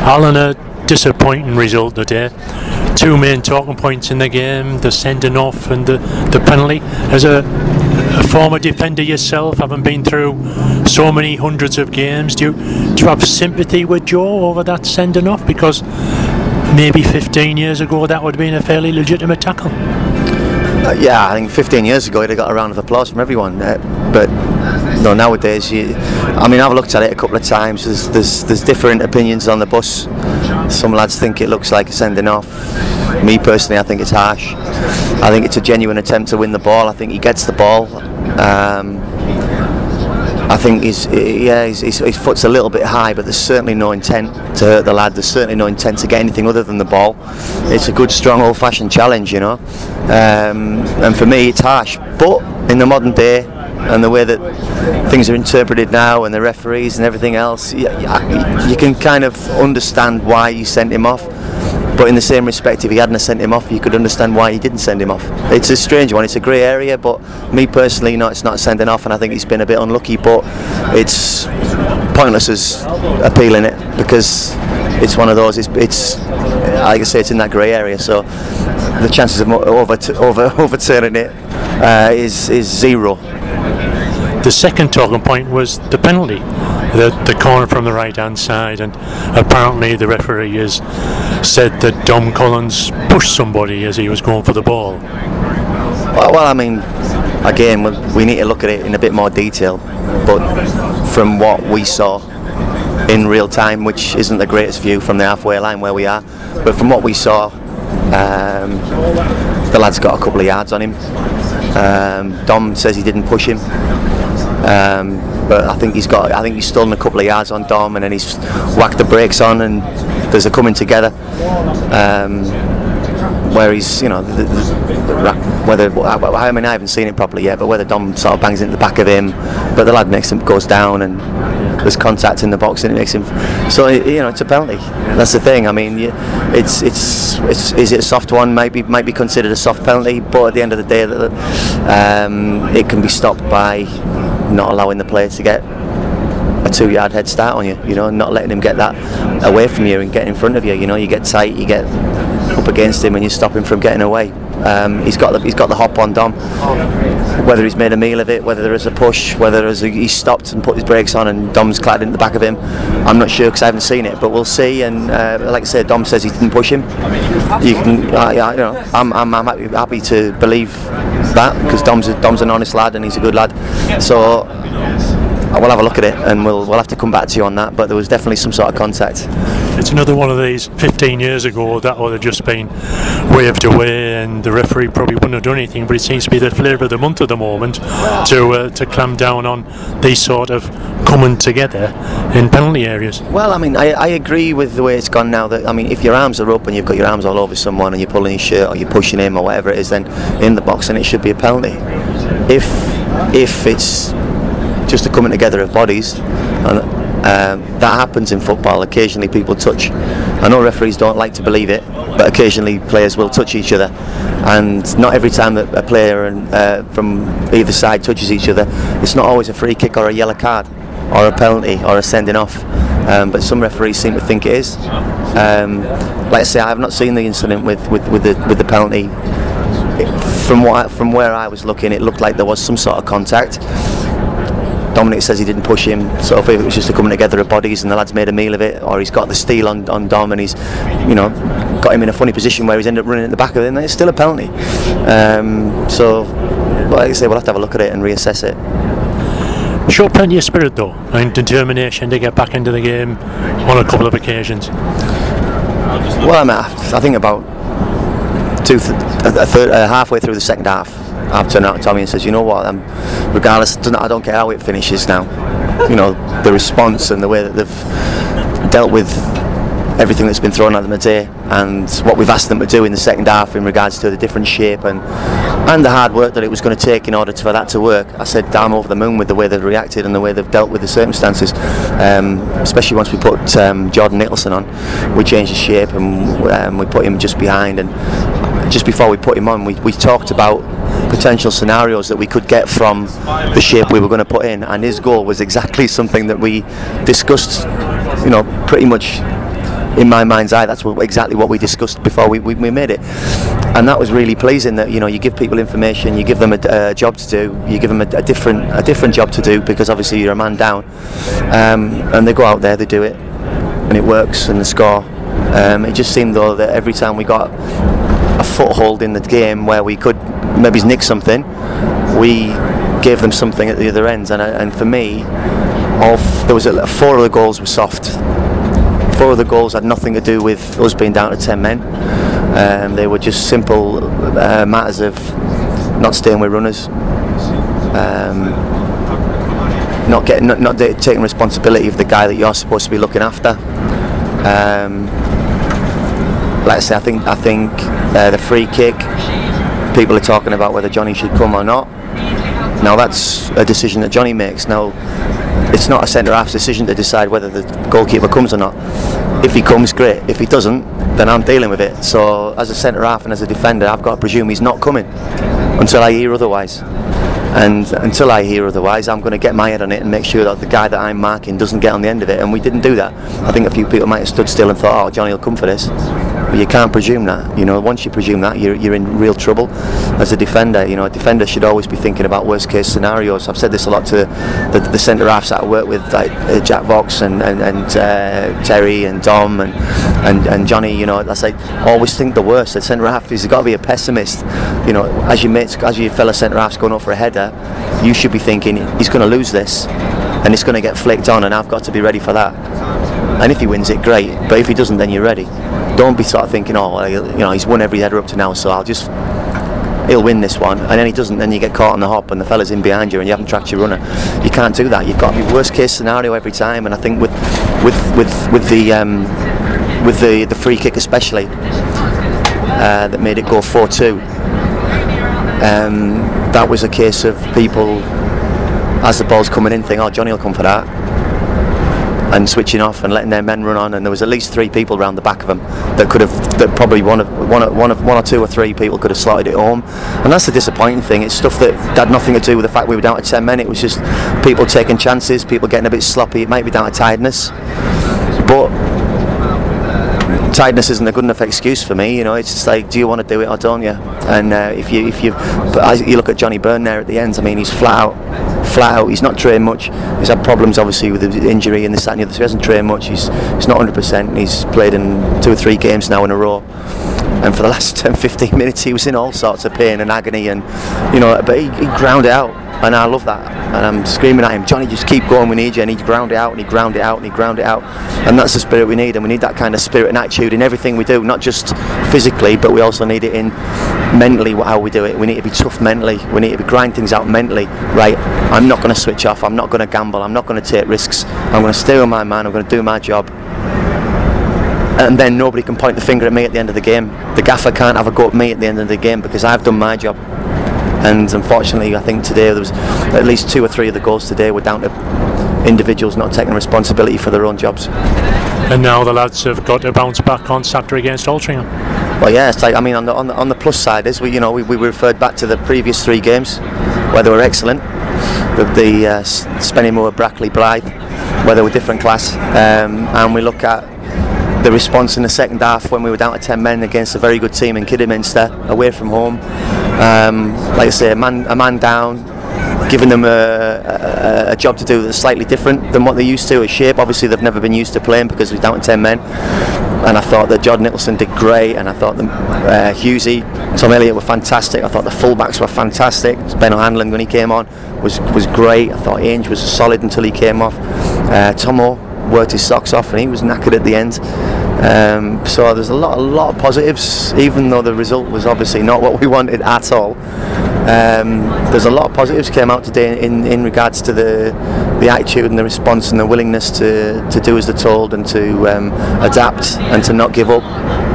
Alan, a disappointing result today. Two main talking points in the game, the sending off and the penalty. As a former defender yourself, having been through so many hundreds of games, do you have sympathy with Joe over that sending off? Because maybe 15 years ago that would have been a fairly legitimate tackle. Yeah, I think 15 years ago he'd have got a round of applause from everyone. But no, nowadays, I've looked at it a couple of times. There's different opinions on the bus. Some lads think it looks like a sending off. Me personally, I think it's harsh. I think it's a genuine attempt to win the ball. I think he gets the ball. I think his foot's a little bit high, but there's certainly no intent to hurt the lad. There's certainly no intent to get anything other than the ball. It's a good, strong, old-fashioned challenge, you know. And for me, it's harsh. But in the modern day, and the way that things are interpreted now, and the referees and everything else, you can kind of understand why you sent him off. But in the same respect, if he hadn't sent him off, you could understand why he didn't send him off. It's a strange one. It's a grey area, but me personally, no, it's not sending off, and I think he's been a bit unlucky. But it's pointless as appealing it, because it's one of those. It's like I say, it's in that grey area, so the chances of overturning it is zero. The second talking point was the penalty, the corner from the right hand side, and apparently the referee has said that Dom Collins pushed somebody as he was going for the ball. Well, I mean, again, we need to look at it in a bit more detail, but from what we saw in real time, which isn't the greatest view from the halfway line where we are, but from what we saw, the lad's got a couple of yards on him. Dom says he didn't push him. But I think he's stolen a couple of yards on Dom, and then he's whacked the brakes on, and there's a coming together where he's, I haven't seen it properly yet, but whether Dom sort of bangs into the back of him, but the lad goes down, and there's contact in the box, and it makes him. So it's a penalty. That's the thing. I mean, is it a soft one? Might be considered a soft penalty, but at the end of the day, it can be stopped by not allowing the player to get a 2-yard head start on you, not letting him get that away from you and get in front of you. You get tight, you get up against him, and you stop him from getting away. He's got the hop on Dom. Whether he's made a meal of it, whether there is a push, whether he's stopped and put his brakes on and Dom's clad into the back of him, I'm not sure because I haven't seen it, but we'll see. And like I said, Dom says he didn't push him. I'm happy to believe that, because Dom's an honest lad and he's a good lad. So we'll have a look at it, and we'll have to come back to you on that, but there was definitely some sort of contact. It's another one of these. 15 years ago that would have just been waved away and the referee probably wouldn't have done anything, but it seems to be the flavour of the month at the moment to clamp down on these sort of coming together in penalty areas. Well, I mean, I agree with the way it's gone now. That, I mean, if your arms are up and you've got your arms all over someone and you're pulling his shirt or you're pushing him or whatever it is, then in the box, and it should be a penalty. If it's just a coming together of bodies, and that happens in football. Occasionally people touch. I know referees don't like to believe it, but occasionally players will touch each other, and not every time that a player from either side touches each other, it's not always a free kick or a yellow card or a penalty or a sending off, but some referees seem to think it is. Like I say, I have not seen the incident with the penalty. From where I was looking, it looked like there was some sort of contact. Dominic says he didn't push him, so if it was just a coming together of bodies and the lad's made a meal of it, or he's got the steal on Dom and he's got him in a funny position where he's ended up running at the back of him, then it's still a penalty. So like I say, we'll have to have a look at it and reassess it. Showed plenty of spirit though, and determination to get back into the game on a couple of occasions. Well, I think about halfway through the second half, I've turned out to Tommy and says, you know what, regardless, I don't care how it finishes now. The response and the way that they've dealt with everything that's been thrown at them today, and what we've asked them to do in the second half in regards to the different shape and the hard work that it was going to take in order for that to work. I said, damn, over the moon with the way they've reacted and the way they've dealt with the circumstances, especially once we put Jordan Nicholson on. We changed his shape and we put him just behind, and just before we put him on, we talked about potential scenarios that we could get from the shape we were going to put in, and his goal was exactly something that we discussed, pretty much in my mind's eye, that's exactly what we discussed before we made it, and that was really pleasing. That you give people information, you give them a job to do, you give them a different job to do, because obviously you're a man down, and they go out there, they do it, and it works, and they score. It just seemed though that every time we got a foothold in the game where we could maybe nick something, we gave them something at the other end, and for me, there was 4 of the goals were soft. 4 of the goals had nothing to do with us being down to 10 men. They were just simple matters of not staying with runners, not taking responsibility of the guy that you're supposed to be looking after. Like I say, I think the free kick, people are talking about whether Johnny should come or not. Now that's a decision that Johnny makes. Now it's not a centre-half's decision to decide whether the goalkeeper comes or not. If he comes, great. If he doesn't, then I'm dealing with it. So as a centre-half and as a defender, I've got to presume he's not coming until I hear otherwise. And until I hear otherwise, I'm going to get my head on it and make sure that the guy that I'm marking doesn't get on the end of it. And we didn't do that. I think a few people might have stood still and thought, oh, Johnny will come for this. But you can't presume that. Once you presume that, you're in real trouble as a defender. A defender should always be thinking about worst case scenarios. I've said this a lot to the centre halves that I work with, like Jack Vox and Terry and Dom and Johnny. I say always think the worst. The centre half has got to be a pessimist. As your fellow centre half's going up for a header, you should be thinking he's going to lose this, and it's going to get flicked on, and I've got to be ready for that. And if he wins it, great. But if he doesn't, then you're ready. Don't be sort of thinking, he's won every header up to now, so he'll win this one. And then he doesn't, then you get caught on the hop and the fella's in behind you and you haven't tracked your runner. You can't do that. You've got to be worst case scenario every time. And I think with the free kick especially, that made it go 4-2, that was a case of people, as the ball's coming in, think, oh, Johnny will come for that, and switching off and letting their men run on. And there was at least 3 people around the back of them that probably one or 2 or 3 people could have slotted it home. And that's the disappointing thing. It's stuff that had nothing to do with the fact we were down to 10 men. It was just people taking chances, people getting a bit sloppy. It might be down to tiredness, but tiredness isn't a good enough excuse for me. It's just like, do you want to do it or don't you? And if you look at Johnny Byrne there at the end, I mean, he's flat out. He's not trained much. He's had problems obviously with his injury and this, that and the other, so he hasn't trained much. He's not 100%. He's played in 2 or 3 games now in a row, and for the last 10-15 minutes he was in all sorts of pain and agony, and but he ground it out, and I love that. And I'm screaming at him, Johnny, just keep going, we need you. And he ground it out, and he ground it out, and he ground it out. And that's the spirit we need, and we need that kind of spirit and attitude in everything we do, not just physically, but we also need it in mentally, how we do it. We need to be tough mentally. We need to grind things out mentally. Right, I'm not going to switch off, I'm not going to gamble, I'm not going to take risks, I'm going to stay with my man, I'm going to do my job. And then nobody can point the finger at me at the end of the game. The gaffer can't have a go at me at the end of the game because I've done my job. And unfortunately, I think today there was at least 2 or 3 of the goals today were down to individuals not taking responsibility for their own jobs. And now the lads have got to bounce back on Saturday against Altrincham. Well, yeah, it's like, I mean, on the plus side is we referred back to the previous 3 games where they were excellent. The Spennymoor, Brackley, Blythe, where they were different class, and we look at the response in the second half when we were down to 10 men against a very good team in Kidderminster, away from home. Like I say, a man down, giving them a job to do that's slightly different than what they're used to. A shape, obviously they've never been used to playing because we're down to 10 men. And I thought that Jordan Nicholson did great, and I thought that Husey, Tom Elliott were fantastic. I thought the fullbacks were fantastic. Ben O'Hanlon, when he came on, was great. I thought Ainge was solid until he came off. Tomo worked his socks off and he was knackered at the end. So there's a lot of positives, even though the result was obviously not what we wanted at all. There's a lot of positives came out today in regards to the attitude and the response and the willingness to do as they're told and to adapt and to not give up.